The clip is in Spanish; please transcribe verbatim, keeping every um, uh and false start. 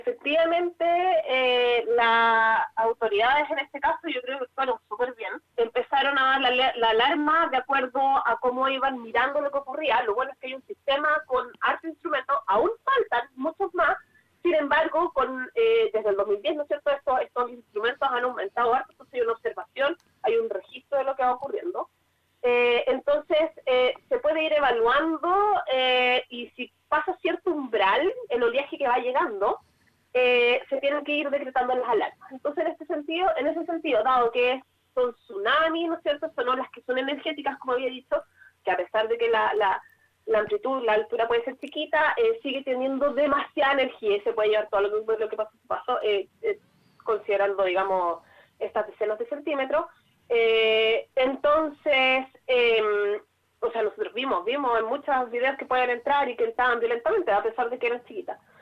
Efectivamente, eh, las autoridades en este caso, yo creo que fueron súper bien. Empezaron a dar la, la alarma de acuerdo a cómo iban mirando lo que ocurría. Lo bueno es que hay un sistema con hartos instrumentos, aún faltan muchos más. Sin embargo, con eh, desde el dos mil diez, ¿no es cierto?, estos, estos instrumentos han aumentado harto, entonces hay una observación, hay un registro de lo que va ocurriendo. Eh, entonces, eh, se puede ir evaluando eh, y si pasa cierto umbral, el oleaje que va llegando, eh, se tienen que ir decretando las alarmas. Entonces, en este sentido, en ese sentido, dado que son tsunamis, ¿no es cierto?, son olas que son energéticas, como había dicho, que a pesar de que la, la, la amplitud, la altura puede ser chiquita, eh, sigue teniendo demasiada energía y se puede llevar todo lo que, lo que pasó, pasó eh, eh, considerando, digamos, estas decenas de centímetros. Eh, entonces, eh, o sea, nosotros vimos, vimos en muchos videos que pueden entrar y que estaban violentamente, a pesar de que eran chiquitas.